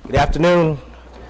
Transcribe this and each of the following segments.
Good afternoon.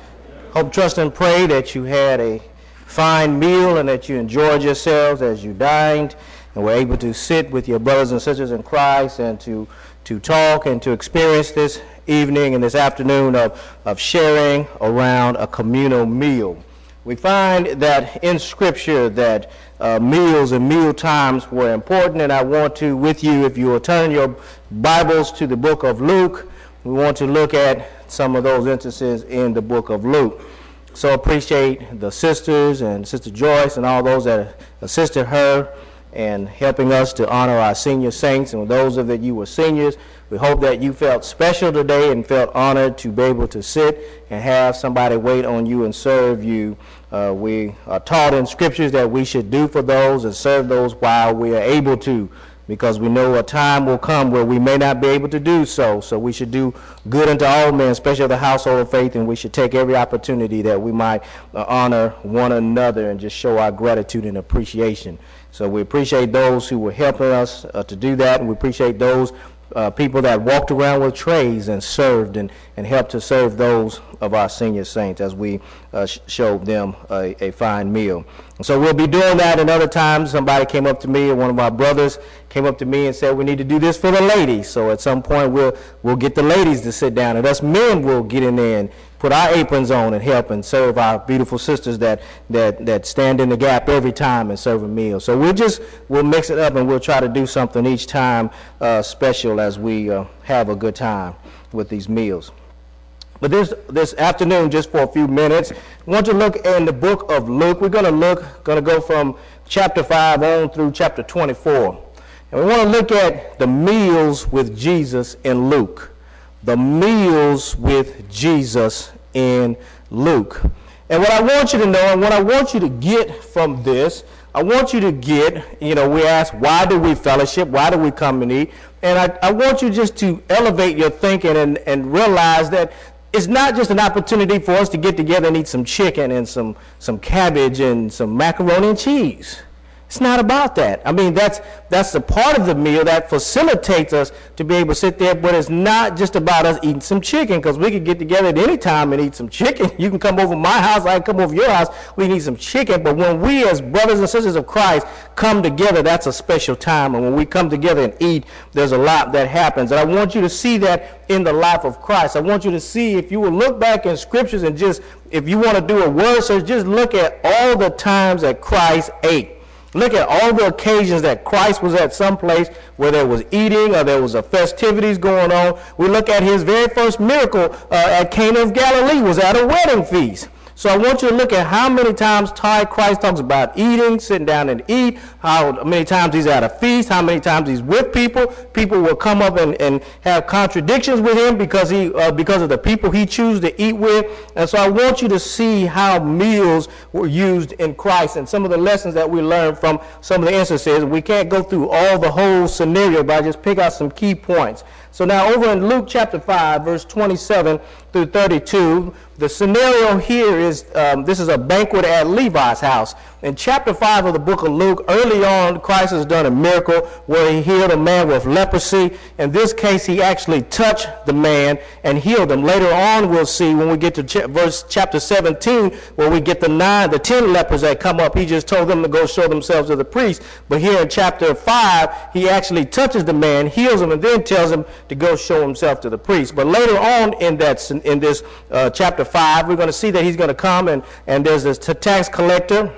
Hope, trust, and pray that you had a fine meal and that you enjoyed yourselves as you dined and were able to sit with your brothers and sisters in Christ and to talk and to experience this evening and this afternoon of sharing around a communal meal. We find that in Scripture that meals and meal times were important, and I want to, with you, if you will turn your Bibles to the book of Luke, we want to look at some of those instances in the book of Luke. So appreciate the sisters and Sister Joyce and all those that assisted her in helping us to honor our senior saints. And those of you were seniors, we hope that you felt special today and felt honored to be able to sit and have somebody wait on you and serve you. We are taught in Scriptures that we should do for those and serve those while we are able to, because we know a time will come where we may not be able to do so. So we should do good unto all men, especially the household of faith, and we should take every opportunity that we might honor one another and just show our gratitude and appreciation. So we appreciate those who were helping us to do that, and we appreciate those people that walked around with trays and served and helped to serve those of our senior saints as we showed them a fine meal. And so we'll be doing that. And other times somebody came up to me, or one of my brothers came up to me and said, we need to do this for the ladies. So at some point we'll get the ladies to sit down, and us men will get in there and put our aprons on and help and serve our beautiful sisters that stand in the gap every time and serve a meal. So we'll mix it up, and we'll try to do something each time special as we have a good time with these meals. But this afternoon, just for a few minutes, I want to look in the book of Luke. We're going to go from chapter 5 on through chapter 24. And we want to look at the meals with Jesus in Luke. The meals with Jesus in Luke. And what I want you to know, and what I want you to get from this, I want you to get, we ask, why do we fellowship? Why do we come and eat? And I want you just to elevate your thinking and realize that it's not just an opportunity for us to get together and eat some chicken and some cabbage and some macaroni and cheese. It's not about that. I mean, that's the part of the meal that facilitates us to be able to sit there, but it's not just about us eating some chicken, because we can get together at any time and eat some chicken. You can come over my house, I can come over your house, we can eat some chicken. But when we as brothers and sisters of Christ come together, that's a special time. And when we come together and eat, there's a lot that happens. And I want you to see that in the life of Christ. I want you to see, if you will look back in Scriptures and just, if you want to do a word search, just look at all the times that Christ ate. Look at all the occasions that Christ was at some place where there was eating or there was a festivities going on. We look at his very first miracle at Cana of Galilee was at a wedding feast. So I want you to look at how many times Christ talks about eating, sitting down and eat, how many times he's at a feast, how many times he's with people. People will come up and have contradictions with him because of the people he chooses to eat with. And so I want you to see how meals were used in Christ and some of the lessons that we learned from some of the instances. We can't go through all the whole scenario, but I just pick out some key points. So now over in Luke chapter 5, verse 27 through 32, the scenario here is, this is a banquet at Levi's house. In chapter 5 of the book of Luke, early on, Christ has done a miracle where he healed a man with leprosy. In this case, he actually touched the man and healed him. Later on, we'll see when we get to chapter 17, where we get the 10 lepers that come up. He just told them to go show themselves to the priest. But here in chapter 5, he actually touches the man, heals him, and then tells him to go show himself to the priest. But later on in this chapter 5, we're going to see that he's going to come and there's this tax collector,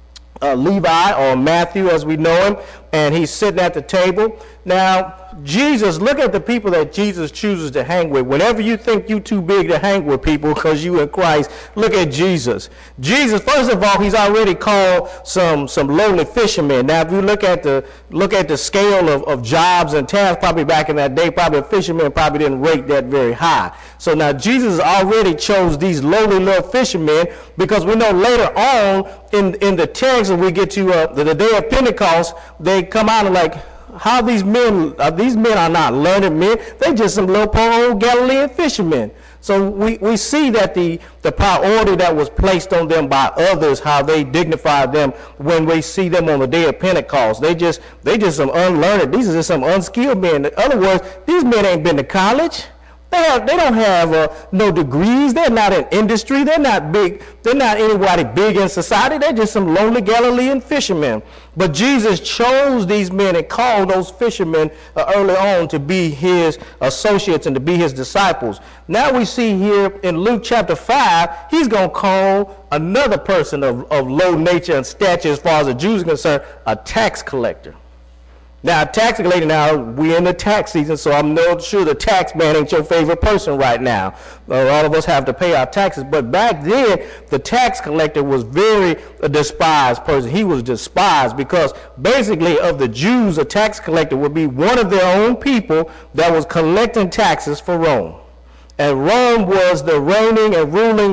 Levi, or Matthew as we know him, and he's sitting at the table. Now, Jesus, look at the people that Jesus chooses to hang with. Whenever you think you're too big to hang with people because you in Christ, look at Jesus. Jesus, first of all, he's already called some lowly fishermen. Now, if you look at the scale of jobs and tasks, probably back in that day, probably a fisherman probably didn't rate that very high. So now Jesus already chose these lowly little fishermen, because we know later on in the text, when we get to the day of Pentecost, they come out and like, how these men are not learned men. They just some little poor old Galilean fishermen. So we see that the priority that was placed on them by others, how they dignified them when we see them on the day of Pentecost. They just some unlearned. These are just some unskilled men. In other words, these men ain't been to college. They don't have no degrees. They're not in industry. They're not big. They're not anybody big in society. They're just some lonely Galilean fishermen. But Jesus chose these men and called those fishermen early on to be his associates and to be his disciples. Now we see here in Luke chapter 5, he's going to call another person of low nature and stature as far as the Jews are concerned, a tax collector. Now, tax collector, now we're in the tax season, so I'm not sure the tax man ain't your favorite person right now. All of us have to pay our taxes. But back then, the tax collector was very a despised person. He was despised because basically of the Jews, a tax collector would be one of their own people that was collecting taxes for Rome. And Rome was the reigning and ruling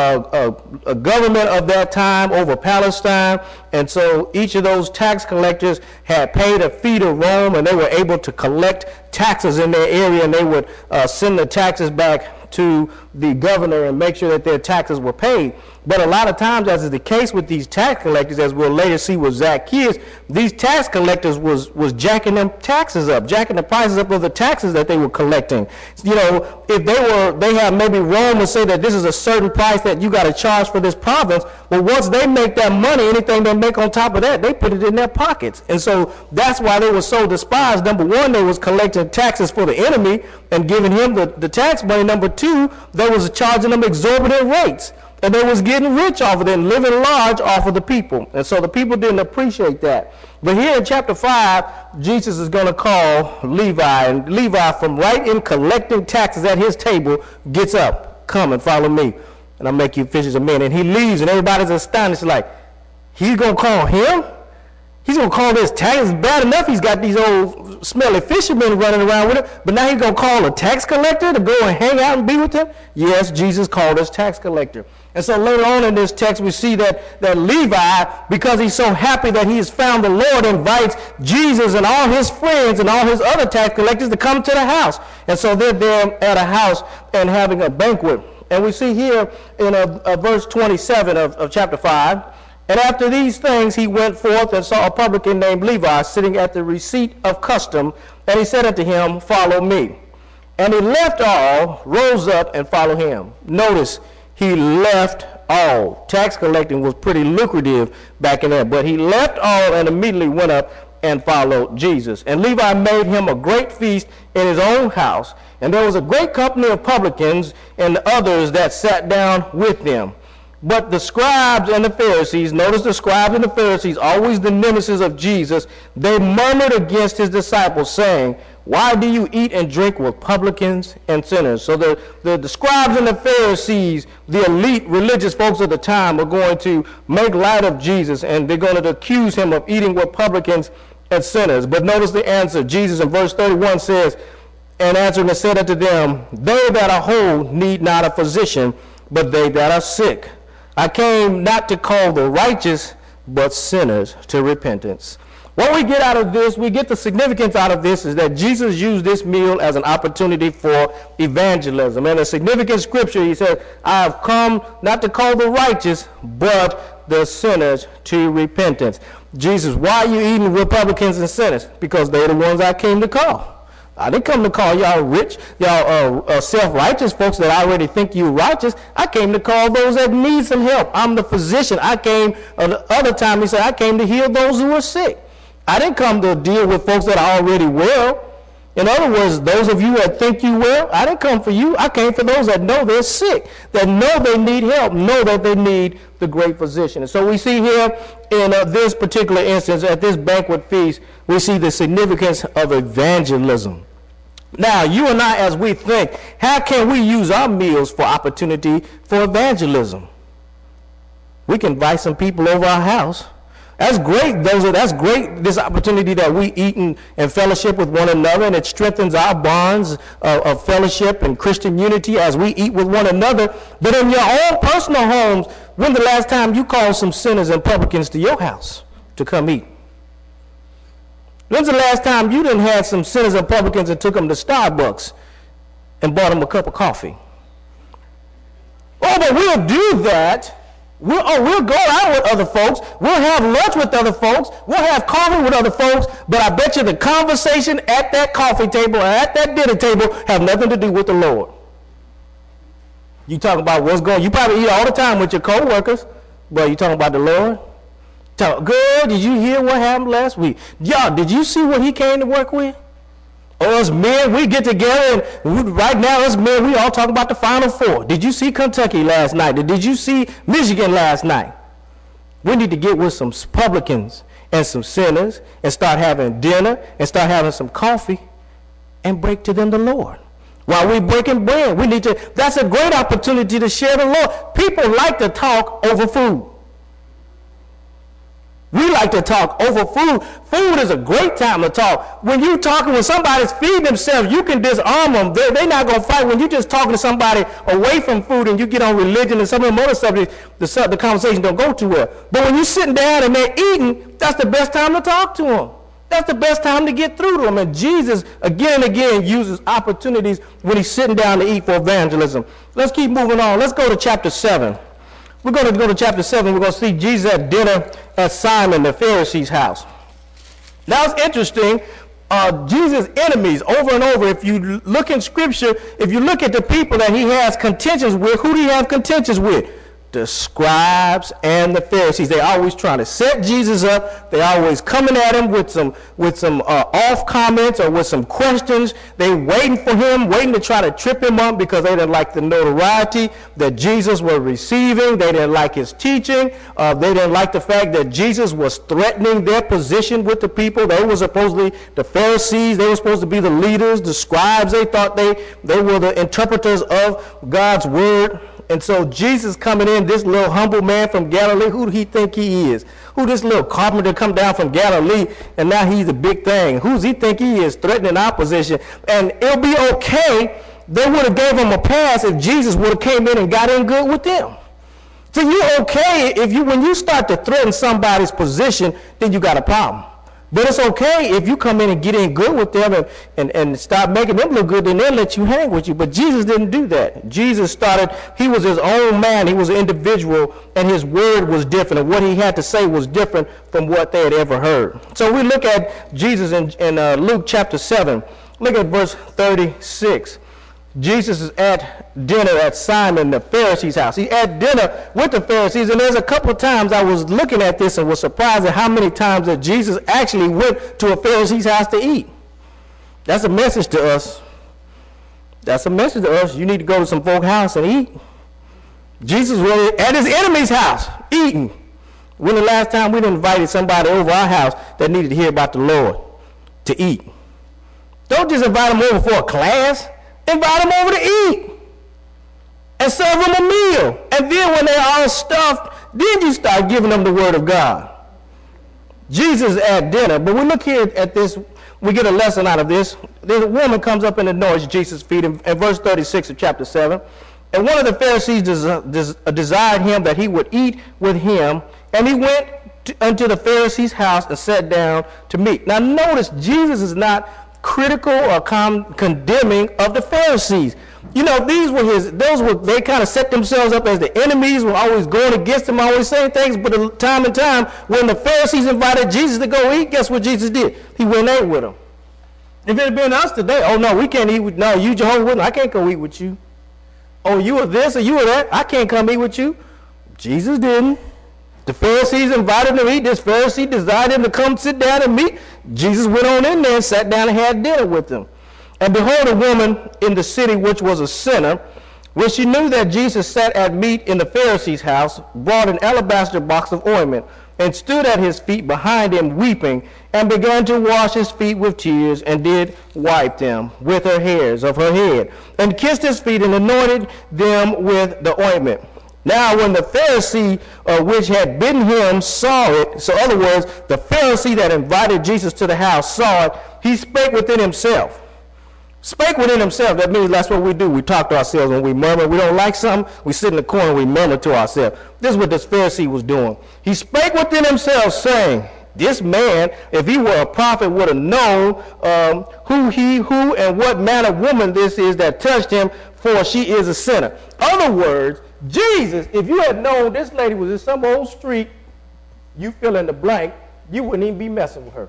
government of that time over Palestine. And so each of those tax collectors had paid a fee to Rome, and they were able to collect taxes in their area, and they would send the taxes back to the governor and make sure that their taxes were paid. But a lot of times, as is the case with these tax collectors, as we'll later see with Zacchaeus, these tax collectors was jacking them taxes up, jacking the prices up of the taxes that they were collecting. You know, if they have maybe Rome would say that this is a certain price that you got to charge for this province. Well, once they make that money, anything they make on top of that, they put it in their pockets. And so that's why they were so despised. Number one, they was collecting taxes for the enemy and giving him the tax money. Number two, they was charging them exorbitant rates. And they was getting rich off of it and living large off of the people. And so the people didn't appreciate that. But here in chapter 5, Jesus is going to call Levi. And Levi, from right in collecting taxes at his table, gets up. Come and follow me, and I'll make you fishers of men. And he leaves, and everybody's astonished, like, he's going to call him? He's going to call this tax. It's bad enough he's got these old smelly fishermen running around with him, but now he's going to call a tax collector to go and hang out and be with him? Yes, Jesus called us tax collector. And so later on in this text, we see that Levi, because he's so happy that he has found the Lord, invites Jesus and all his friends and all his other tax collectors to come to the house. And so they're there at a house and having a banquet. And we see here in verse 27 of chapter 5, and after these things he went forth and saw a publican named Levi sitting at the receipt of custom, and he said unto him, Follow me. And he left all, rose up, and followed him. Notice, he left all. Tax collecting was pretty lucrative back in there, but he left all and immediately went up and followed Jesus. And Levi made him a great feast in his own house, and there was a great company of publicans and others that sat down with them. But the scribes and the Pharisees, notice the scribes and the Pharisees, always the nemesis of Jesus, they murmured against his disciples, saying, Why do you eat and drink with publicans and sinners? So the scribes and the Pharisees, the elite religious folks of the time, are going to make light of Jesus, and they're going to accuse him of eating with publicans and sinners. But notice the answer. Jesus in verse 31 says, And answering and said unto them, They that are whole need not a physician, but they that are sick. I came not to call the righteous, but sinners to repentance. What we get out of this, we get the significance out of this, is that Jesus used this meal as an opportunity for evangelism. And a significant scripture, he said, I have come not to call the righteous, but the sinners to repentance. Jesus, why are you eating with publicans and sinners? Because they're the ones I came to call. I didn't come to call y'all rich, y'all self-righteous folks that already think you righteous. I came to call those that need some help. I'm the physician. I came, the other time he said, I came to heal those who are sick. I didn't come to deal with folks that are already well. In other words, those of you that think you well, I didn't come for you. I came for those that know they're sick, that know they need help, know that they need the great physician. And so we see here in this particular instance, at this banquet feast, we see the significance of evangelism. Now, you and I, as we think, how can we use our meals for opportunity for evangelism? We can invite some people over our house. That's great. That's great, this opportunity that we eat and fellowship with one another, and it strengthens our bonds of fellowship and Christian unity as we eat with one another. But in your own personal homes, when the last time you called some sinners and publicans to your house to come eat? When's the last time you done had some sinners and publicans and took them to Starbucks and bought them a cup of coffee? Oh, but we'll do that We'll go out with other folks. We'll have lunch with other folks. We'll have coffee with other folks. But I bet you the conversation at that coffee table or at that dinner table have nothing to do with the Lord. You talk about what's going on. You probably eat all the time with your co-workers, but you talking about the Lord? Girl, did you hear what happened last week? Y'all, did you see what he came to work with? Or us men, we get together and right now us men, we all talk about the Final Four. Did you see Kentucky last night? Did you see Michigan last night? We need to get with some publicans and some sinners and start having dinner and start having some coffee and break to them the Lord. While we breaking bread, we need to, that's a great opportunity to share the Lord. People like to talk over food. We like to talk over food. Food is a great time to talk. When you're talking, when somebody's feeding themselves, you can disarm them. They're not going to fight. When you're just talking to somebody away from food and you get on religion and some of the other subjects, the conversation don't go too well. But when you're sitting down and they're eating, that's the best time to talk to them. That's the best time to get through to them. And Jesus, again and again, uses opportunities when he's sitting down to eat for evangelism. Let's keep moving on. Let's go to chapter 7. We're going to go to chapter 7. We're going to see Jesus at dinner at Simon the Pharisee's house. Now it's interesting. Jesus' enemies, over and over, if you look in Scripture, if you look at the people that he has contentions with, who do he have contentions with? The scribes and the Pharisees. They're always trying to set Jesus up. They're always coming at him with some off comments or with some questions. They're waiting for him, waiting to try to trip him up because they didn't like the notoriety that Jesus was receiving. They didn't like his teaching. They didn't like the fact that Jesus was threatening their position with the people. They were supposedly the Pharisees. They were supposed to be the leaders, the scribes. They thought they were the interpreters of God's word. And so Jesus coming in, this little humble man from Galilee, who do he think he is? Who this little carpenter come down from Galilee, and now he's the big thing? Who's he think he is, threatening opposition? And it'll be okay. They would have gave him a pass if Jesus would have came in and got in good with them. So you're okay when you start to threaten somebody's position, then you got a problem. But it's okay if you come in and get in good with them and start making them look good, then they'll let you hang with you. But Jesus didn't do that. Jesus he was his own man. He was an individual, and his word was different. And what he had to say was different from what they had ever heard. So we look at Jesus in Luke chapter 7. Look at verse 36. Jesus is at dinner at Simon the Pharisee's house. He's at dinner with the Pharisees, and there's a couple of times I was looking at this and was surprised at how many times that Jesus actually went to a Pharisee's house to eat. That's a message to us. That's a message to us. You need to go to some folks' house and eat. Jesus was at his enemy's house eating. When the last time we invited somebody over our house that needed to hear about the Lord to eat? Don't just invite them over for a class. Invite them over to eat and serve them a meal. And then when they're all stuffed, then you start giving them the word of God. Jesus at dinner. But we look here at this, we get a lesson out of this. There's a woman comes up and anoints Jesus' feet in verse 36 of chapter 7. And one of the Pharisees desired him that he would eat with him. And he went unto the Pharisee's house and sat down to meat. Now notice, Jesus is not critical or condemning of the Pharisees. You know, they kind of set themselves up as the enemies, were always going against him, always saying things. But time and time, when the Pharisees invited Jesus to go eat, guess what Jesus did? He went and ate with them. If it had been us today, oh no, we can't eat with, no, you Jehovah's Witness, I can't go eat with you. Oh, you are this or you are that, I can't come eat with you. Jesus didn't. The Pharisees invited him to eat. This Pharisee desired him to come sit down and meet. Jesus went on in there and sat down and had dinner with them. And behold, a woman in the city which was a sinner, when she knew that Jesus sat at meat in the Pharisee's house, brought an alabaster box of ointment, and stood at his feet behind him weeping, and began to wash his feet with tears, and did wipe them with her hairs of her head, and kissed his feet, and anointed them with the ointment. Now when the Pharisee which had bidden him saw it, so in other words, the Pharisee that invited Jesus to the house saw it, he spake within himself. Spake within himself, that means that's what we do. We talk to ourselves when we murmur. We don't like something, we sit in the corner and we murmur to ourselves. This is what this Pharisee was doing. He spake within himself, saying, this man, if he were a prophet, would have known who and what manner of woman this is that touched him, for she is a sinner. In other words, Jesus, if you had known this lady was in some old street, you fill in the blank, you wouldn't even be messing with her.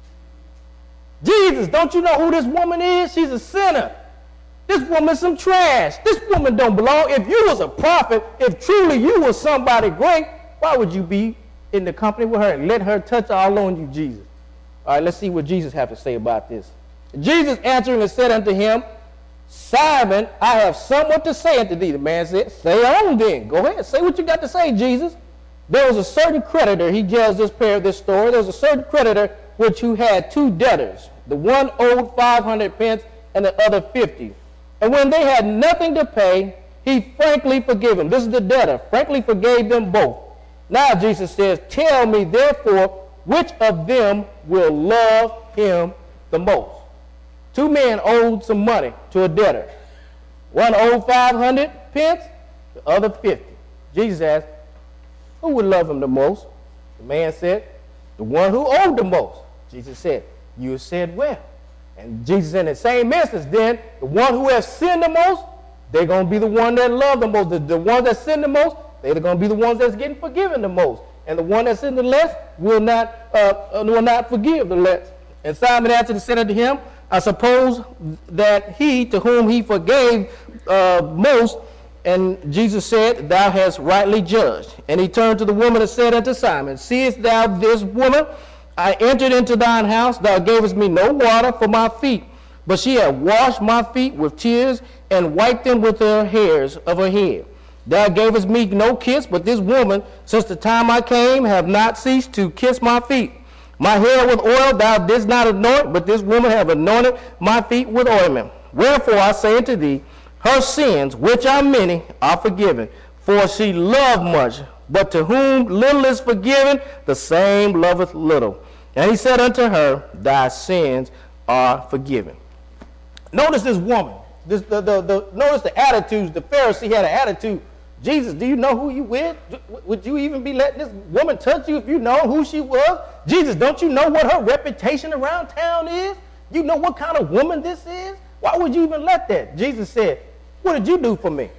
Jesus, don't you know who this woman is? She's a sinner. This woman's some trash. This woman don't belong. If you was a prophet, if truly you was somebody great, why would you be in the company with her and let her touch all on you, Jesus? All right, let's see what Jesus has to say about this. Jesus answering and said unto him, Simon, I have somewhat to say unto thee. The man said, say on then. Go ahead, say what you got to say, Jesus. There was a certain creditor, he tells this story. There was a certain creditor which who had 2 debtors. The one owed 500 pence and the other 50. And when they had nothing to pay, he frankly forgave them. This is the debtor, frankly forgave them both. Now Jesus says, tell me therefore, which of them will love him the most? 2 men owed some money to a debtor. One owed 500 pence, the other 50. Jesus asked, who would love him the most? The man said, the one who owed the most. Jesus said, you have said well. And Jesus in the same instance, then, the one who has sinned the most, they're going to be the one that love the most. The ones that sin the most, they're going to be the ones that's getting forgiven the most. And the one that sinned the less will not forgive the less. And Simon answered and said unto him, I suppose that he to whom he forgave most. And Jesus said, thou hast rightly judged. And he turned to the woman and said unto Simon, seest thou this woman? I entered into thine house, thou gavest me no water for my feet, but she hath washed my feet with tears and wiped them with her hairs of her head. Thou gavest me no kiss, but this woman, since the time I came, have not ceased to kiss my feet. My hair with oil thou didst not anoint, but this woman have anointed my feet with ointment. Wherefore I say unto thee, her sins, which are many, are forgiven, for she loved much. But to whom little is forgiven, the same loveth little. And he said unto her, thy sins are forgiven. Notice this woman. Notice the attitudes. The Pharisee had an attitude. Jesus, do you know who you with? Would you even be letting this woman touch you if you know who she was? Jesus, don't you know what her reputation around town is? You know what kind of woman this is? Why would you even let that? Jesus said, what did you do for me?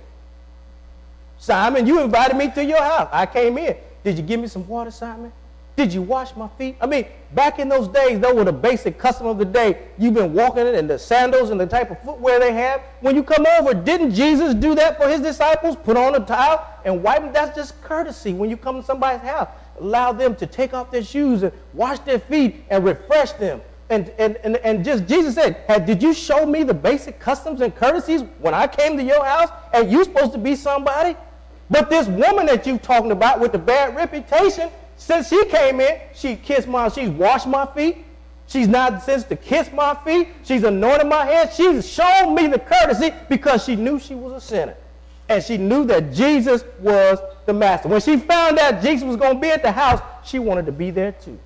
Simon, you invited me to your house. I came in. Did you give me some water, Simon? Did you wash my feet? I mean, back in those days, those were the basic custom of the day. You've been walking in the sandals and the type of footwear they have. When you come over, didn't Jesus do that for his disciples? Put on a towel and wipe them? That's just courtesy when you come to somebody's house. Allow them to take off their shoes and wash their feet and refresh them. And just Jesus said, did you show me the basic customs and courtesies when I came to your house? And you supposed to be somebody? But this woman that you're talking about with the bad reputation, since she came in, she's washed my feet. She's not since to kiss my feet. She's anointed my head. She's shown me the courtesy because she knew she was a sinner. And she knew that Jesus was the master. When she found out Jesus was going to be at the house, she wanted to be there too.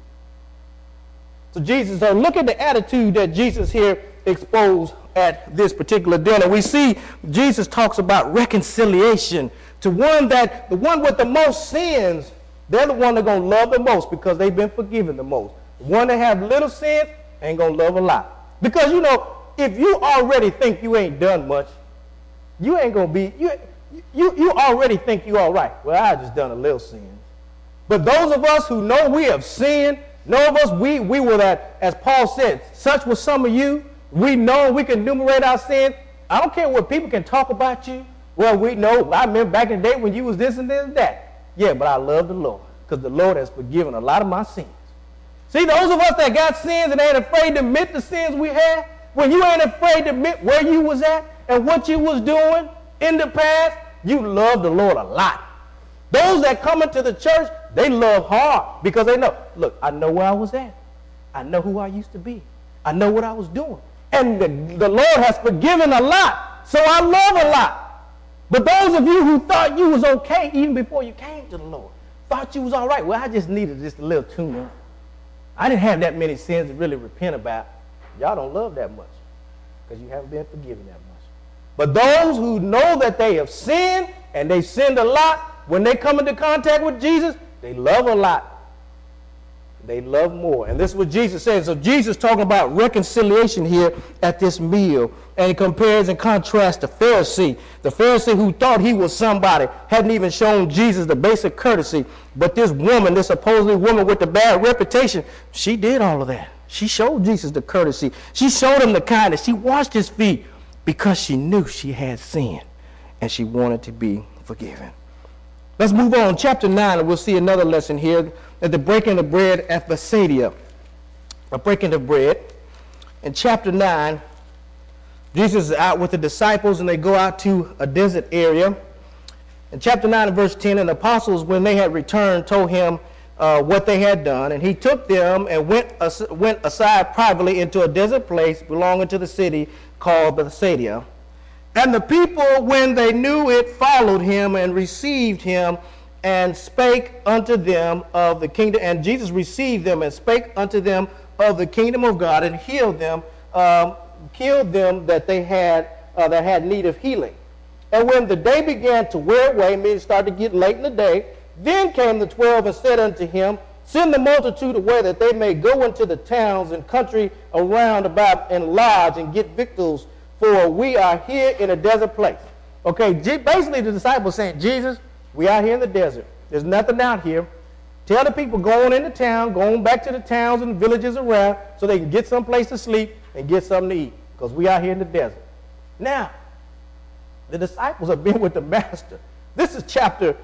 So look at the attitude that Jesus here exposed at this particular dinner. We see Jesus talks about reconciliation to the one with the most sins. They're the one that's going to love the most because they've been forgiven the most. The one that have little sins ain't going to love a lot. Because, if you already think you ain't done much, you ain't going to be, you already think you all right. Well, I just done a little sin. But those of us who know we have sinned, know of us, we were that, as Paul said, such was some of you. We know we can enumerate our sins. I don't care what people can talk about you. Well, we know, I remember back in the day when you was this and this and that. Yeah, but I love the Lord because the Lord has forgiven a lot of my sins. See, those of us that got sins and ain't afraid to admit the sins we had, when you ain't afraid to admit where you was at and what you was doing in the past, you love the Lord a lot. Those that come into the church, they love hard because they know, look, I know where I was at. I know who I used to be. I know what I was doing. And the Lord has forgiven a lot, so I love a lot. But those of you who thought you was okay even before you came to the Lord, thought you was all right, well, I just needed just a little tune-up. I didn't have that many sins to really repent about. Y'all don't love that much because you haven't been forgiven that much. But those who know that they have sinned and they sinned a lot, when they come into contact with Jesus, they love a lot. they love more. And this is what Jesus says. So Jesus talking about reconciliation here at this meal. And he compares and contrasts the Pharisee. The Pharisee who thought he was somebody, hadn't even shown Jesus the basic courtesy. But this woman, this supposedly woman with the bad reputation, she did all of that. She showed Jesus the courtesy. She showed him the kindness. She washed his feet because she knew she had sinned and she wanted to be forgiven. Let's move on. Chapter 9, and we'll see another lesson here at the breaking of bread at Bethsaida. A breaking of bread. In chapter 9, Jesus is out with the disciples and they go out to a desert area. In chapter 9 and verse 10, and the apostles, when they had returned, told him what they had done. And he took them and went aside privately into a desert place belonging to the city called Bethsaida. And the people, when they knew it, followed him and received him and spake unto them of the kingdom. And Jesus received them and spake unto them of the kingdom of God and healed them that they had need of healing. And when the day began to wear away, meaning it started to get late in the day, then came the 12 and said unto him, Send the multitude away that they may go into the towns and country around about and lodge and get victuals, for we are here in a desert place. Okay, basically the disciples saying, Jesus, we are here in the desert. There's nothing out here. Tell the people going into town, going back to the towns and villages around so they can get some place to sleep and get something to eat, because we are here in the desert. Now, the disciples have been with the master. This is chapter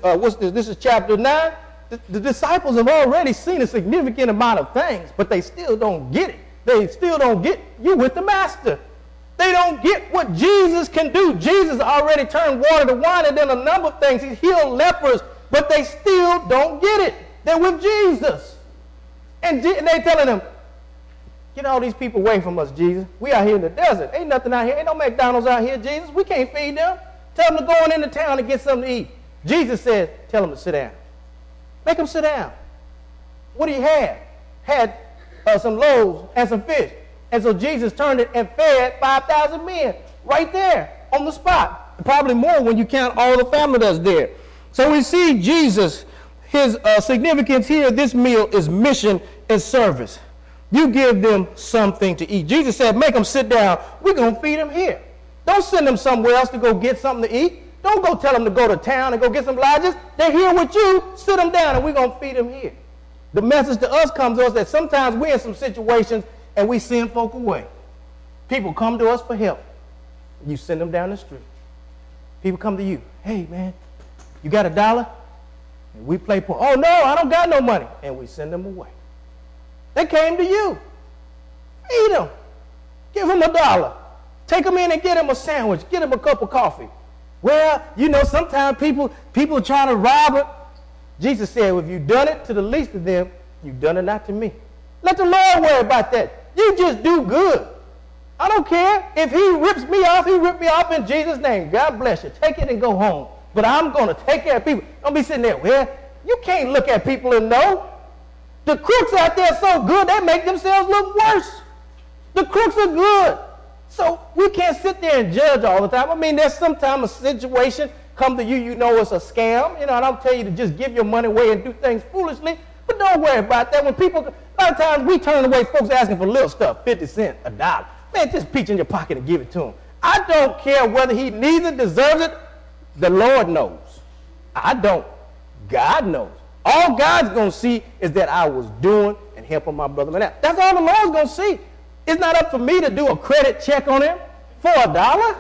9. The disciples have already seen a significant amount of things, but they still don't get it. They still don't get you with the master. They don't get what Jesus can do. Jesus already turned water to wine and done a number of things. He healed lepers, but they still don't get it. They're with Jesus. And they're telling him, get all these people away from us, Jesus. We out here in the desert. Ain't nothing out here. Ain't no McDonald's out here, Jesus. We can't feed them. Tell them to go on into town and get something to eat. Jesus said, tell them to sit down. Make them sit down. What do you have? Had some loaves and some fish. And so Jesus turned it and fed 5,000 men right there on the spot. Probably more when you count all the family that's there. So we see Jesus, his significance here, this meal is mission and service. You give them something to eat. Jesus said, make them sit down. We're going to feed them here. Don't send them somewhere else to go get something to eat. Don't go tell them to go to town and go get some lodges. They're here with you. Sit them down and we're going to feed them here. The message to us comes to us that sometimes we're in some situations and we send folk away. People come to us for help. You send them down the street. People come to you. Hey, man, you got $1? And we play poor. Oh, no, I don't got no money. And we send them away. They came to you. Feed them. Give them $1. Take them in and get them a sandwich. Get them a cup of coffee. Well, you know, sometimes people try to rob it. Jesus said, well, if you've done it to the least of them, you've done it not to me. Let the Lord worry about that. You just do good. I don't care. If he rips me off, he ripped me off in Jesus' name. God bless you. Take it and go home. But I'm going to take care of people. Don't be sitting there, well, you can't look at people and know. The crooks out there are so good, they make themselves look worse. The crooks are good. So we can't sit there and judge all the time. I mean, there's sometimes a situation come to you, you know it's a scam. You know, and I'll tell you to just give your money away and do things foolishly. But don't worry about that. When people, a lot of times we turn away folks asking for little stuff, 50 cents, $1. Man, just reach in your pocket and give it to him. I don't care whether he needs it, deserves it. The Lord knows. I don't. God knows. All God's going to see is that I was doing and helping my brother. That's all the Lord's going to see. It's not up for me to do a credit check on him for $1.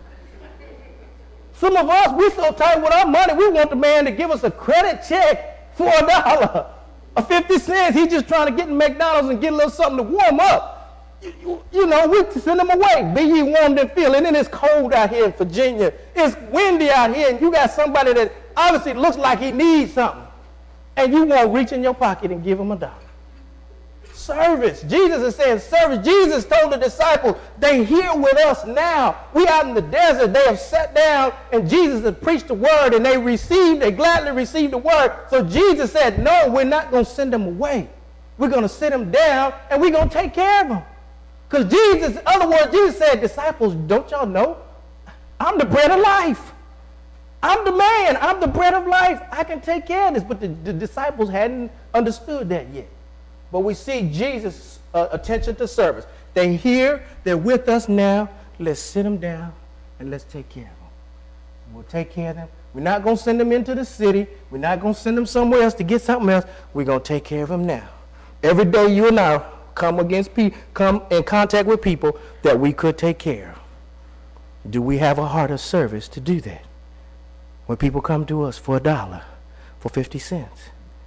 Some of us, we so tight with our money, we want the man to give us a credit check for $1 or 50 cents. He's just trying to get in McDonald's and get a little something to warm up. You know, we send them away. Be ye warmed and filled. And then it's cold out here in Virginia. It's windy out here, and you got somebody that obviously looks like he needs something. And you won't reach in your pocket and give him $1. Service. Jesus is saying service. Jesus told the disciples, they here with us now. We out in the desert. They have sat down and Jesus has preached the word and they gladly received the word. So Jesus said, no, we're not going to send them away. We're going to sit them down and we're going to take care of them. Because Jesus, in other words, Jesus said, disciples, don't y'all know? I'm the bread of life. I'm the man. I'm the bread of life. I can take care of this. But the disciples hadn't understood that yet. But we see Jesus' attention to service. They're here. They're with us now. Let's sit them down and let's take care of them. We'll take care of them. We're not going to send them into the city. We're not going to send them somewhere else to get something else. We're going to take care of them now. Every day you and I come in contact with people that we could take care of. Do we have a heart of service to do that? When people come to us for $1, for 50 cents.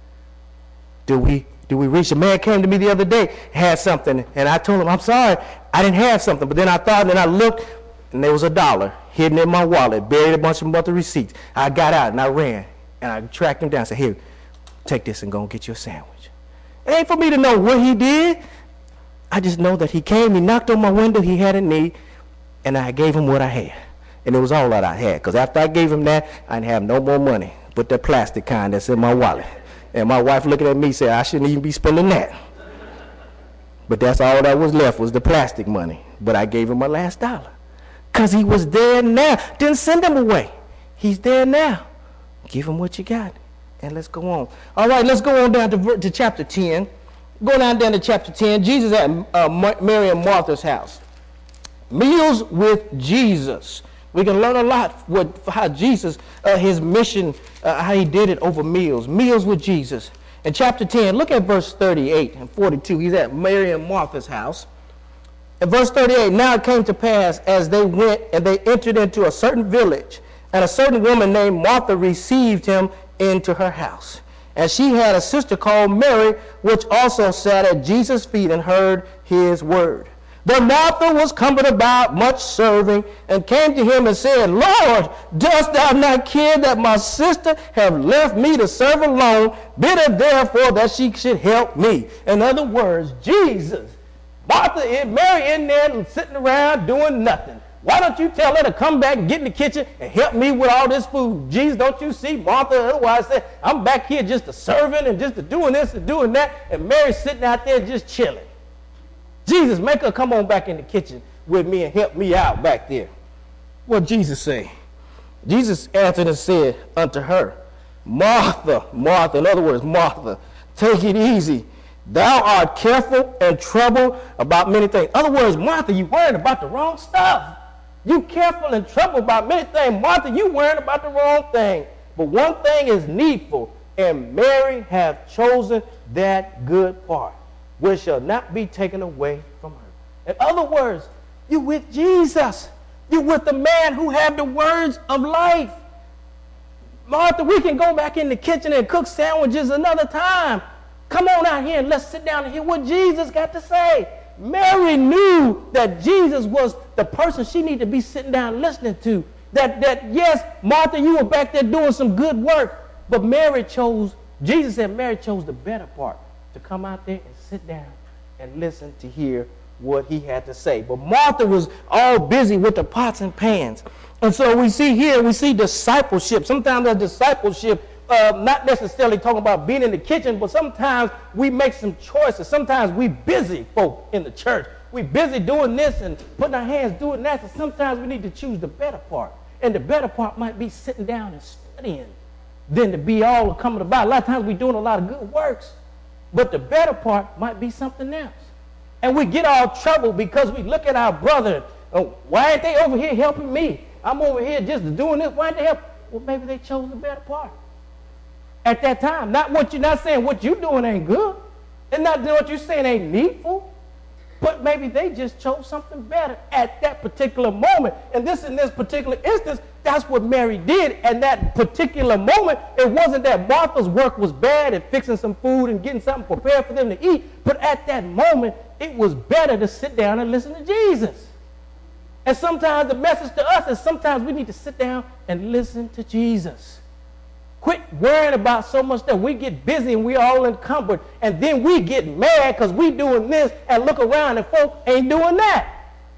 Do we reach? A man came to me the other day, had something, and I told him, I'm sorry, I didn't have something. But then I thought, and I looked, and there was $1 hidden in my wallet, buried a bunch of other receipts. I got out and I ran, and I tracked him down and said, here, take this and go and get you a sandwich. It ain't for me to know what he did. I just know that he came, he knocked on my window, he had a need, and I gave him what I had. And it was all that I had, because after I gave him that, I didn't have no more money but the plastic kind that's in my wallet. And my wife looking at me said, I shouldn't even be spending that. But that's all that was left was the plastic money. But I gave him my last $1. Because he was there now. Didn't send him away. He's there now. Give him what you got. And let's go on. All right, let's go on down to chapter 10. Go down to chapter 10. Jesus at Mary and Martha's house. Meals with Jesus. We can learn a lot how Jesus, his mission, how he did it over meals. Meals with Jesus. In chapter 10, look at verse 38 and 42. He's at Mary and Martha's house. In verse 38, now it came to pass as they went and they entered into a certain village, and a certain woman named Martha received him into her house. And she had a sister called Mary, which also sat at Jesus' feet and heard his word. But Martha was cumbered about much serving, and came to him and said, Lord, dost thou not care that my sister have left me to serve alone? Bid her therefore that she should help me. In other words, Jesus, Martha and Mary in there sitting around doing nothing. Why don't you tell her to come back and get in the kitchen and help me with all this food? Jesus, don't you see? Martha otherwise said, I'm back here just a serving and just a doing this and doing that. And Mary's sitting out there just chilling. Jesus, make her come on back in the kitchen with me and help me out back there. What did Jesus say? Jesus answered and said unto her, Martha, Martha, in other words, Martha, take it easy. Thou art careful and troubled about many things. In other words, Martha, you worrying about the wrong stuff. You careful and troubled about many things. Martha, you worrying about the wrong thing. But one thing is needful, and Mary hath chosen that good part, which shall not be taken away from her. In other words, you with Jesus. You with the man who have the words of life. Martha, we can go back in the kitchen and cook sandwiches another time. Come on out here and let's sit down and hear what Jesus got to say. Mary knew that Jesus was the person she needed to be sitting down listening to. That yes, Martha, you were back there doing some good work. But Jesus said Mary chose the better part, to come out there and sit down and listen to hear what he had to say. But Martha was all busy with the pots and pans. And so we see discipleship. Sometimes that discipleship, not necessarily talking about being in the kitchen, but sometimes we make some choices. Sometimes we busy folk in the church. We busy doing this and putting our hands doing that. So sometimes we need to choose the better part. And the better part might be sitting down and studying than to be all coming about. A lot of times we're doing a lot of good works, but the better part might be something else. And we get all trouble because we look at our brother. Oh, why ain't they over here helping me? I'm over here just doing this. Why ain't they help? Well, maybe they chose the better part at that time. Not saying what you're doing ain't good, and not what you're saying ain't needful, but maybe they just chose something better at that particular moment. And in this particular instance, that's what Mary did. And that particular moment, it wasn't that Martha's work was bad at fixing some food and getting something prepared for them to eat, but at that moment, it was better to sit down and listen to Jesus. And sometimes the message to us is sometimes we need to sit down and listen to Jesus. Quit worrying about so much that we get busy and we all encumbered, and then we get mad because we doing this and look around and folk ain't doing that.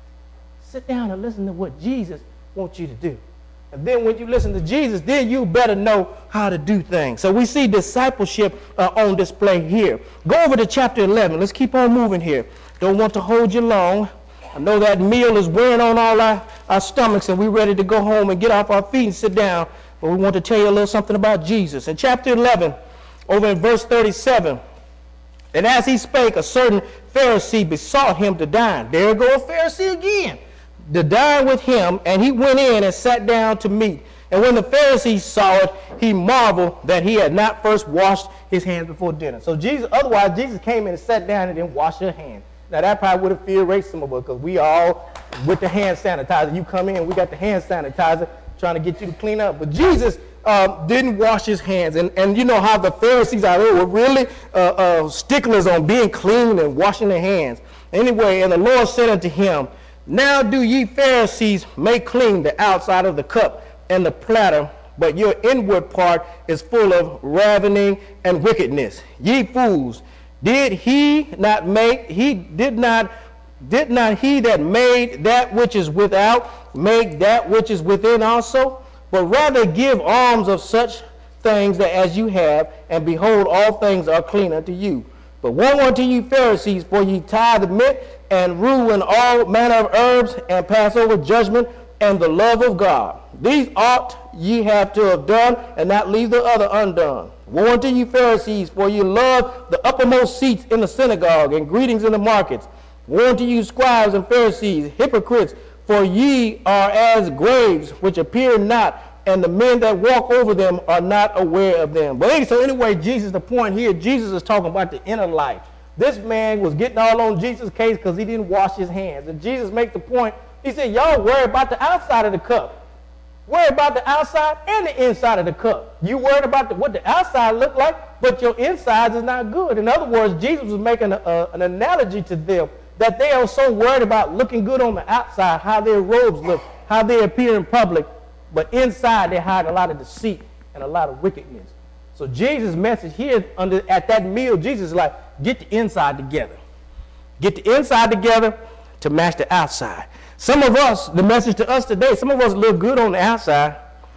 Sit down and listen to what Jesus wants you to do. And then when you listen to Jesus, then you better know how to do things. So we see discipleship on display here. Go over to chapter 11. Let's keep on moving here. Don't want to hold you long. I know that meal is weighing on all our stomachs, and we're ready to go home and get off our feet and sit down. But we want to tell you a little something about Jesus. In chapter 11, over in verse 37, And as he spake, a certain Pharisee besought him to dine. There go a Pharisee again, to dine with him, and he went in and sat down to meat. And when the Pharisee saw it, he marveled that he had not first washed his hands before dinner. So otherwise Jesus came in and sat down and didn't wash his hands. Now that probably would have infuriated some of us, because we all with the hand sanitizer. You come in, we got the hand sanitizer trying to get you to clean up. But Jesus didn't wash his hands. And you know how the Pharisees out there were really sticklers on being clean and washing their hands. Anyway, and the Lord said unto him, now do ye Pharisees make clean the outside of the cup and the platter, but your inward part is full of ravening and wickedness. Ye fools, did not he that made that which is without make that which is within also? But rather give alms of such things that as you have, and behold, all things are clean unto you. But woe unto you Pharisees, for ye tithe mint and rue in all manner of herbs, and pass over judgment and the love of God. These ought ye have to have done, and not leave the other undone. Woe unto you Pharisees, for ye love the uppermost seats in the synagogue, and greetings in the markets. Woe unto you scribes and Pharisees, hypocrites, for ye are as graves which appear not, and the men that walk over them are not aware of them. But so anyway, the point here, Jesus is talking about the inner life. This man was getting all on Jesus' case because he didn't wash his hands. And Jesus makes the point, he said, y'all worry about the outside of the cup. Worry about the outside and the inside of the cup. You worried about what the outside look like, but your insides is not good. In other words, Jesus was making an analogy to them that they are so worried about looking good on the outside, how their robes look, how they appear in public, but inside they hide a lot of deceit and a lot of wickedness. So Jesus' message here at that meal, Jesus is like, get the inside together. Get the inside together to match the outside. Some of us, the message to us today, some of us look good on the outside.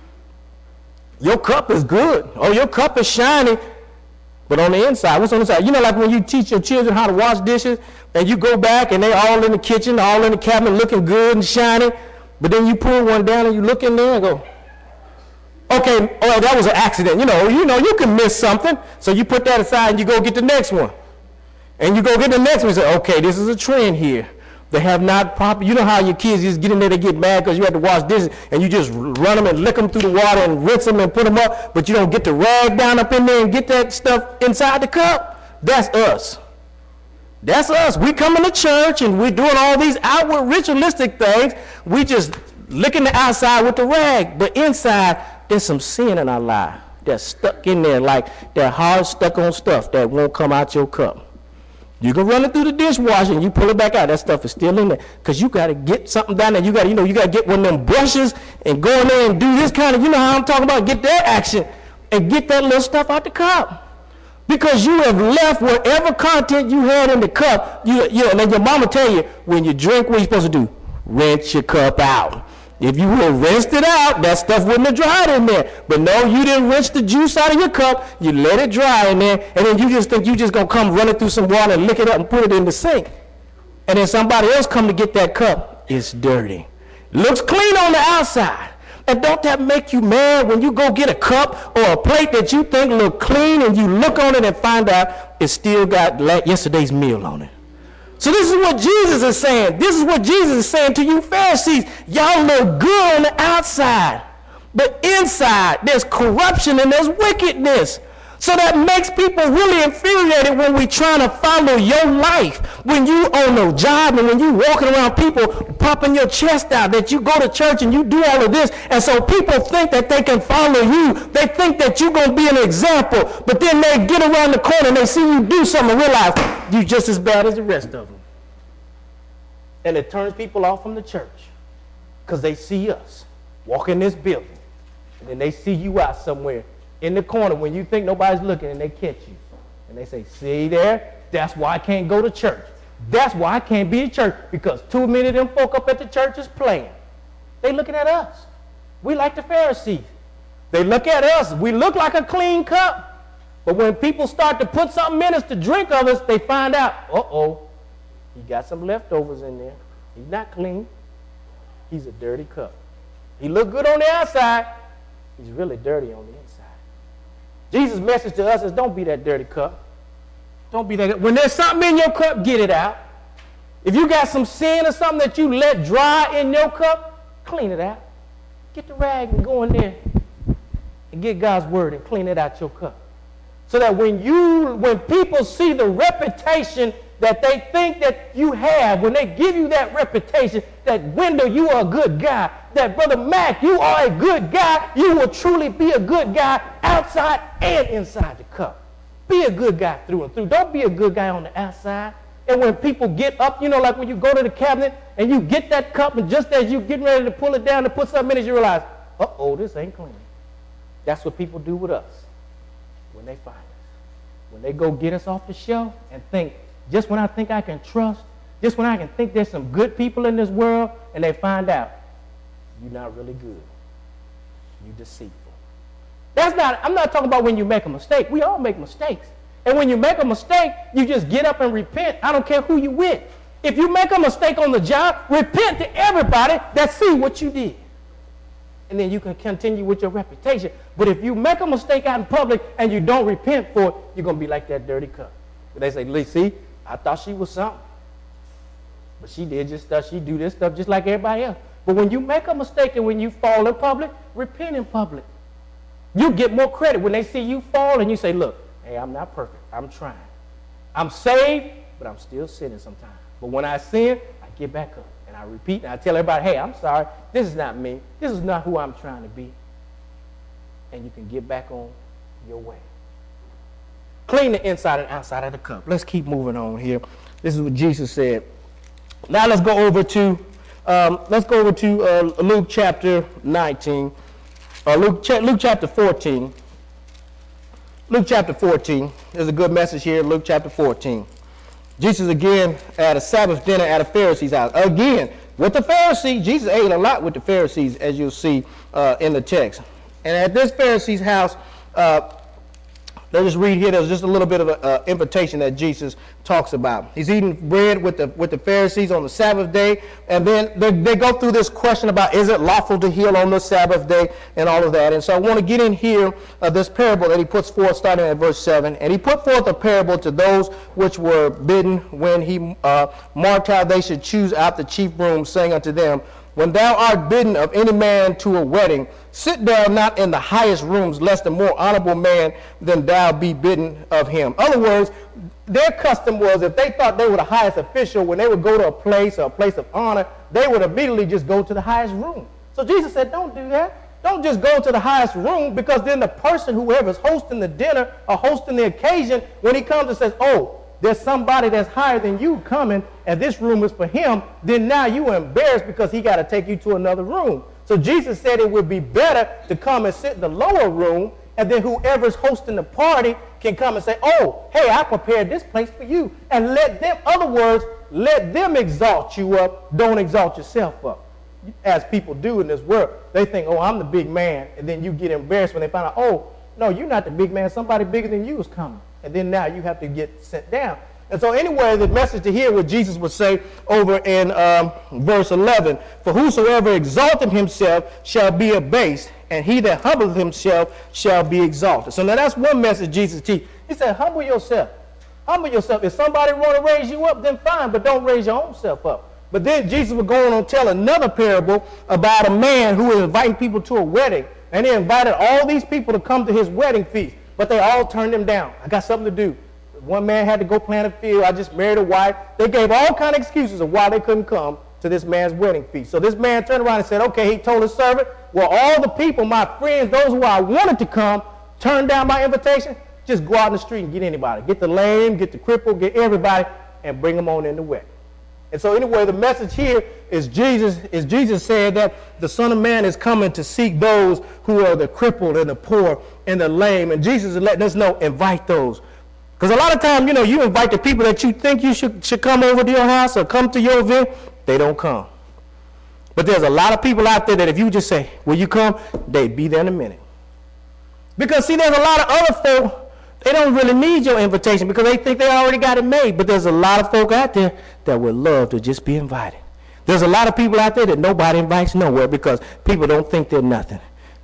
Your cup is good, or your cup is shiny, but on the inside, what's on the inside? You know, like when you teach your children how to wash dishes, and you go back and they all in the kitchen, all in the cabinet looking good and shiny, but then you pull one down and you look in there and go, okay, oh, that was an accident. You know, you can miss something, so you put that aside and you go get the next one. And you go get the next one and say, okay, this is a trend here. They have not proper. You know how your kids just get in there, they get mad because you have to wash dishes, and you just run them and lick them through the water and rinse them and put them up, but you don't get the rag down up in there and get that stuff inside the cup. That's us. That's us. We coming to church and we're doing all these outward ritualistic things. We just licking the outside with the rag, but inside there's some sin in our life that's stuck in there, like that hard stuck on stuff that won't come out your cup. You can run it through the dishwasher and you pull it back out. That stuff is still in there because you got to get something down there. You got to get one of them brushes and go in there and do this kind of, you know how I'm talking about, get that action and get that little stuff out the cup. Because you have left whatever content you had in the cup. And then your mama tell you, when you drink, what are you supposed to do? Rinse your cup out. If you would have rinsed it out, that stuff wouldn't have dried in there. But no, you didn't rinse the juice out of your cup. You let it dry in there, and then you just think you just going to come run it through some water and lick it up and put it in the sink. And then somebody else come to get that cup. It's dirty. Looks clean on the outside. And don't that make you mad when you go get a cup or a plate that you think look clean and you look on it and find out it still got yesterday's meal on it? So this is what Jesus is saying. This is what Jesus is saying to you Pharisees. Y'all look good on the outside, but inside there's corruption and there's wickedness. So that makes people really infuriated when we trying to follow your life. When you on a job and when you walking around people pumping your chest out, that you go to church and you do all of this. And so people think that they can follow you. They think that you're going to be an example. But then they get around the corner and they see you do something and realize you're just as bad as the rest of them. And it turns people off from the church because they see us walk in this building. And then they see you out somewhere in the corner when you think nobody's looking, and they catch you. And they say, see there? That's why I can't go to church. That's why I can't be at church, because too many of them folk up at the church is playing. They looking at us. We like the Pharisees. They look at us. We look like a clean cup. But when people start to put something in us to drink of us, they find out, uh-oh, he got some leftovers in there. He's not clean. He's a dirty cup. He look good on the outside. He's really dirty on the inside. Jesus' message to us is don't be that dirty cup. Don't be that. When there's something in your cup, get it out. If you got some sin or something that you let dry in your cup, clean it out. Get the rag and go in there and get God's word and clean it out your cup. So that when people see the reputation that they think that you have, when they give you that reputation, that Wendell, you are a good guy, that Brother Mac, you are a good guy, you will truly be a good guy outside and inside the cup. Be a good guy through and through. Don't be a good guy on the outside. And when people get up, like when you go to the cabinet and you get that cup, and just as you're getting ready to pull it down and put something in it, you realize, uh-oh, this ain't clean. That's what people do with us when they find us. When they go get us off the shelf and think, just when I think I can trust, just when I can think there's some good people in this world, and they find out, you're not really good. You're deceitful. I'm not talking about when you make a mistake. We all make mistakes. And when you make a mistake, you just get up and repent. I don't care who you with. If you make a mistake on the job, repent to everybody that see what you did. And then you can continue with your reputation. But if you make a mistake out in public and you don't repent for it, you're going to be like that dirty cup. They say, see, I thought she was something. But she did just stuff. She do this stuff just like everybody else. But when you make a mistake and when you fall in public, repent in public. You get more credit when they see you fall and you say, look, hey, I'm not perfect. I'm trying. I'm saved, but I'm still sinning sometimes. But when I sin, I get back up and I repeat and I tell everybody, hey, I'm sorry. This is not me. This is not who I'm trying to be. And you can get back on your way. Clean the inside and outside of the cup. Let's keep moving on here. This is what Jesus said. Now let's go over to Luke chapter 19. Luke chapter 14. Luke chapter 14. There's a good message here. Luke chapter 14. Jesus again at a Sabbath dinner at a Pharisee's house. Again, with the Pharisees. Jesus ate a lot with the Pharisees, as you'll see in the text. And at this Pharisee's house, let's just read here. There's just a little bit of an invitation that Jesus talks about. He's eating bread with the Pharisees on the Sabbath day, and then they go through this question about, is it lawful to heal on the Sabbath day, and all of that. And so I want to get in here this parable that he puts forth, starting at verse 7. And he put forth a parable to those which were bidden when he marked how they should choose out the chief groom, saying unto them, when thou art bidden of any man to a wedding, sit down not in the highest rooms, lest a more honorable man than thou be bidden of him. In other words, their custom was, if they thought they were the highest official, when they would go to a place or a place of honor, they would immediately just go to the highest room. So Jesus said, don't do that. Don't just go to the highest room, because then the person, whoever's hosting the dinner or hosting the occasion, when he comes and says, oh, there's somebody that's higher than you coming, and this room is for him, then now you are embarrassed because he got to take you to another room. So Jesus said it would be better to come and sit in the lower room, and then whoever's hosting the party can come and say, oh, hey, I prepared this place for you. And let them, in other words, let them exalt you up. Don't exalt yourself up. As people do in this world, they think, oh, I'm the big man, and then you get embarrassed when they find out, oh, no, you're not the big man. Somebody bigger than you is coming. And then now you have to get sent down. And so anyway, the message to hear what Jesus would say over in verse 11, for whosoever exalteth himself shall be abased, and he that humbleth himself shall be exalted. So now that's one message Jesus teaches. He said, humble yourself. Humble yourself. If somebody want to raise you up, then fine, but don't raise your own self up. But then Jesus would go on to tell another parable about a man who was inviting people to a wedding. And he invited all these people to come to his wedding feast. But they all turned him down. I got something to do. One man had to go plant a field. I just married a wife. They gave all kind of excuses of why they couldn't come to this man's wedding feast. So this man turned around and said, okay, he told his servant, well, all the people, my friends, those who I wanted to come, turned down my invitation. Just go out in the street and get anybody. Get the lame, get the crippled, get everybody, and bring them on in the wedding. And so anyway, the message here is Jesus said that the Son of Man is coming to seek those who are the crippled and the poor and the lame. And Jesus is letting us know, invite those. Because a lot of times, you invite the people that you think you should come over to your house or come to your event, they don't come. But there's a lot of people out there that if you just say, will you come? They'd be there in a minute. Because see, there's a lot of other folk, they don't really need your invitation because they think they already got it made. But there's a lot of folk out there that would love to just be invited. There's a lot of people out there that nobody invites nowhere because people don't think they're nothing.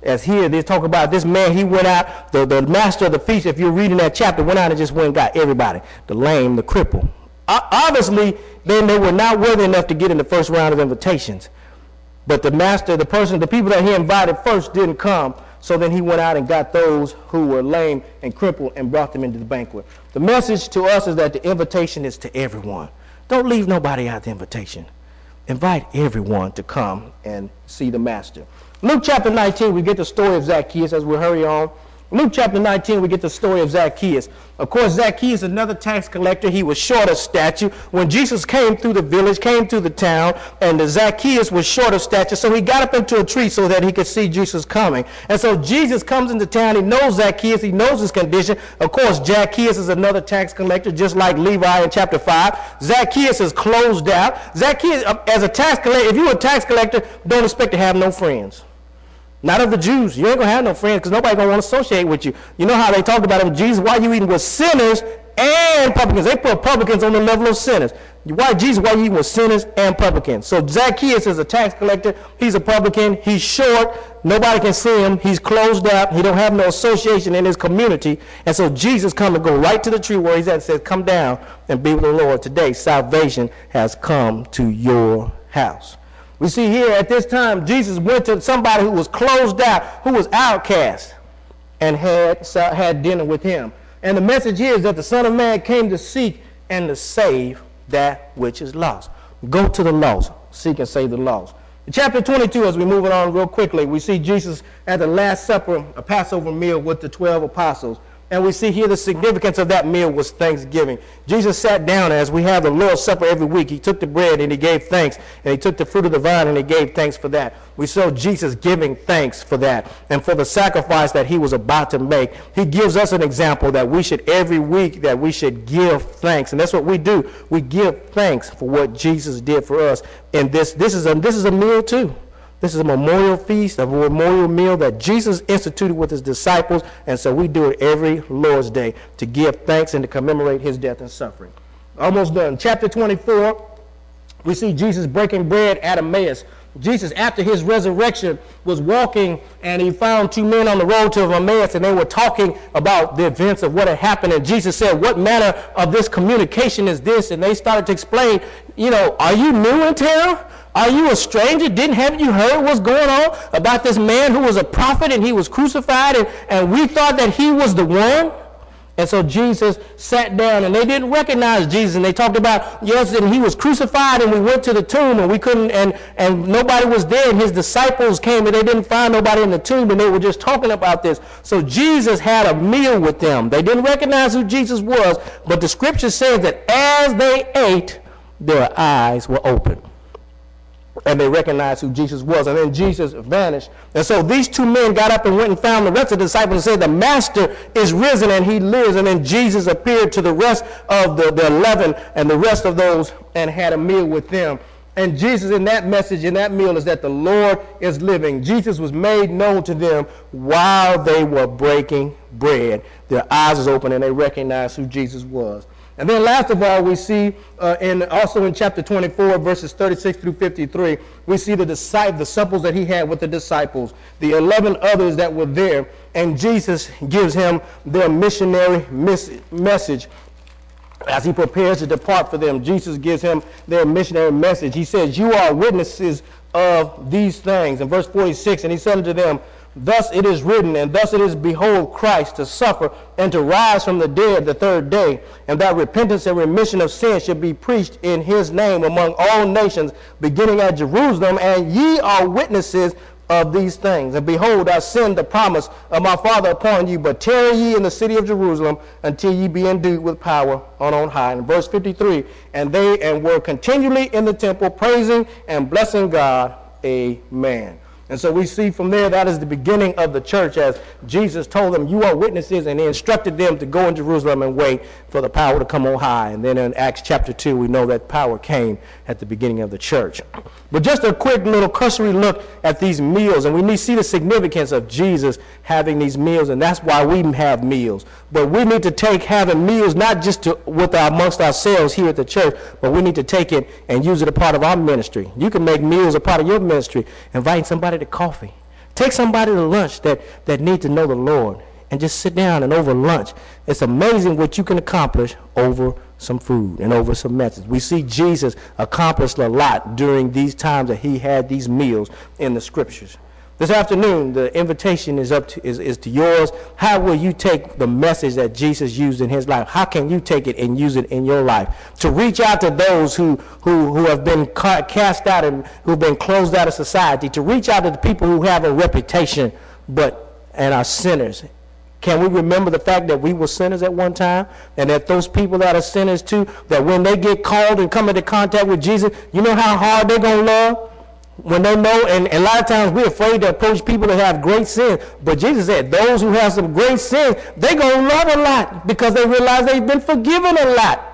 as here they talk about this man, he went out, the master of the feast, if you're reading that chapter, went out and just went and got everybody, the lame, the cripple. Obviously, then they were not worthy enough to get in the first round of invitations. But the master, the people that he invited first didn't come. So then he went out and got those who were lame and crippled and brought them into the banquet. The message to us is that the invitation is to everyone. Don't leave nobody out the invitation. Invite everyone to come and see the master. Luke chapter 19, we get the story of Zacchaeus as we hurry on. Luke chapter 19, we get the story of Zacchaeus. Of course, Zacchaeus, another tax collector, he was short of stature. When Jesus came through the village, came through the town, and Zacchaeus was short of stature, so he got up into a tree so that he could see Jesus coming. And so Jesus comes into town. He knows Zacchaeus. He knows his condition. Of course, Zacchaeus is another tax collector, just like Levi in chapter 5. Zacchaeus is closed out. Zacchaeus, as a tax collector, if you're a tax collector, don't expect to have no friends. Not of the Jews. You ain't going to have no friends because nobody going to want to associate with you. You know how they talked about him, Jesus, why you eating with sinners and publicans? They put publicans on the level of sinners. Why, Jesus, why you eating with sinners and publicans? So Zacchaeus is a tax collector. He's a publican. He's short. Nobody can see him. He's closed out. He don't have no association in his community. And so Jesus come and go right to the tree where he's at and says, come down and be with the Lord. Today, salvation has come to your house. We see here at this time, Jesus went to somebody who was closed out, who was outcast, and had dinner with him. And the message here is that the Son of Man came to seek and to save that which is lost. Go to the lost, seek and save the lost. In chapter 22, as we move it on real quickly, we see Jesus at the Last Supper, a Passover meal with the 12 apostles. And we see here the significance of that meal was Thanksgiving. Jesus sat down, as we have the Lord's Supper every week. He took the bread and he gave thanks. And he took the fruit of the vine and he gave thanks for that. We saw Jesus giving thanks for that and for the sacrifice that he was about to make. He gives us an example that we should every week, that we should give thanks. And that's what we do. We give thanks for what Jesus did for us. And this is a meal too. This is a memorial feast, a memorial meal that Jesus instituted with his disciples, and so we do it every Lord's Day to give thanks and to commemorate his death and suffering. Almost done. Chapter 24, we see Jesus breaking bread at Emmaus. Jesus, after his resurrection, was walking, and he found two men on the road to Emmaus, and they were talking about the events of what had happened. And Jesus said, what manner of this communication is this? And they started to explain, are you new in town? Are you a stranger? Haven't you heard what's going on about this man who was a prophet and he was crucified and we thought that he was the one? And so Jesus sat down and they didn't recognize Jesus, and they talked about, yes, and he was crucified and we went to the tomb and we couldn't, and nobody was there, and his disciples came and they didn't find nobody in the tomb, and they were just talking about this. So Jesus had a meal with them. They didn't recognize who Jesus was, but the scripture says that as they ate, their eyes were opened. And they recognized who Jesus was. And then Jesus vanished. And so these two men got up and went and found the rest of the disciples and said, the master is risen and he lives. And then Jesus appeared to the rest of the 11 and the rest of those and had a meal with them. And Jesus, in that message, in that meal, is that the Lord is living. Jesus was made known to them while they were breaking bread. Their eyes was open and they recognized who Jesus was. And then last of all, we see also in chapter 24, verses 36 through 53, we see the suppers that he had with the disciples, the 11 others that were there, and Jesus gives him their missionary message. As he prepares to depart for them, Jesus gives him their missionary message. He says, you are witnesses of these things. In verse 46, and he said unto them, thus it is written, and thus it is, behold, Christ to suffer and to rise from the dead the third day, and that repentance and remission of sins should be preached in his name among all nations, beginning at Jerusalem, and ye are witnesses of these things. And behold, I send the promise of my Father upon you, but tarry ye in the city of Jerusalem until ye be endued with power on high. And verse 53, and they were continually in the temple praising and blessing God. Amen. And so we see from there that is the beginning of the church, as Jesus told them, you are witnesses, and he instructed them to go in Jerusalem and wait for the power to come on high. And then in Acts chapter 2, we know that power came at the beginning of the church. But just a quick little cursory look at these meals, and we need to see the significance of Jesus having these meals, and that's why we have meals. But we need to take having meals not just amongst ourselves here at the church, but we need to take it and use it a part of our ministry. You can make meals a part of your ministry, inviting somebody to coffee, Take somebody to lunch that need to know the Lord, and just sit down and over lunch. It's amazing what you can accomplish over some food and over some message. We see Jesus accomplished a lot during these times that he had these meals in the scriptures. This afternoon, the invitation is to yours. How will you take the message that Jesus used in his life? How can you take it and use it in your life? To reach out to those who have been cast out and who've been closed out of society. To reach out to the people who have a reputation and are sinners. Can we remember the fact that we were sinners at one time? And that those people that are sinners too, that when they get called and come into contact with Jesus, you know how hard they're going to love? When they know, and a lot of times we're afraid to approach people that have great sins. But Jesus said, those who have some great sins, they're going to love a lot because they realize they've been forgiven a lot.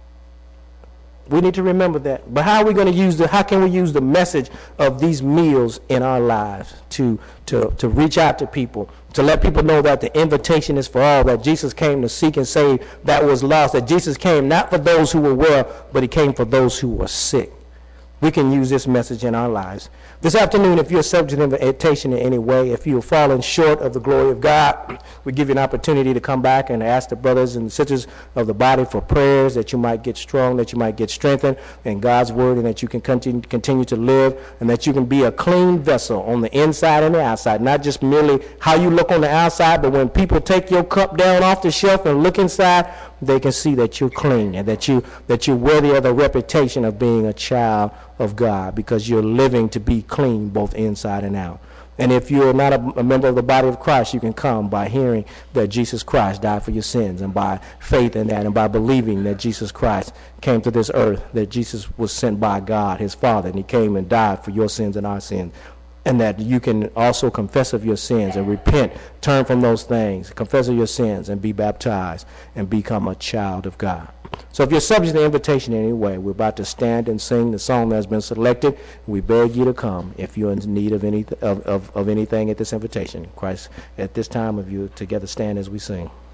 We need to remember that. But how are we going to how can we use the message of these meals in our lives to reach out to people, to let people know that the invitation is for all, that Jesus came to seek and save that was lost, that Jesus came not for those who were well, but he came for those who were sick. We can use this message in our lives. This afternoon, if you're subject to invitation in any way, if you're falling short of the glory of God, we give you an opportunity to come back and ask the brothers and sisters of the body for prayers, that you might get strong, that you might get strengthened in God's word, and that you can continue to live, and that you can be a clean vessel on the inside and the outside, not just merely how you look on the outside, but when people take your cup down off the shelf and look inside, they can see that you're clean and that you're worthy of the reputation of being a child of God, because you're living to be clean both inside and out. And if you're not a member of the body of Christ, you can come by hearing that Jesus Christ died for your sins, and by faith in that, and by believing that Jesus Christ came to this earth, that Jesus was sent by God, his Father, and he came and died for your sins and our sins. And that you can also confess of your sins and repent, turn from those things, confess of your sins, and be baptized and become a child of God. So if you're subject to the invitation in any way, we're about to stand and sing the song that has been selected. We beg you to come if you're in need of anything at this invitation. Christ, at this time, of you together stand as we sing.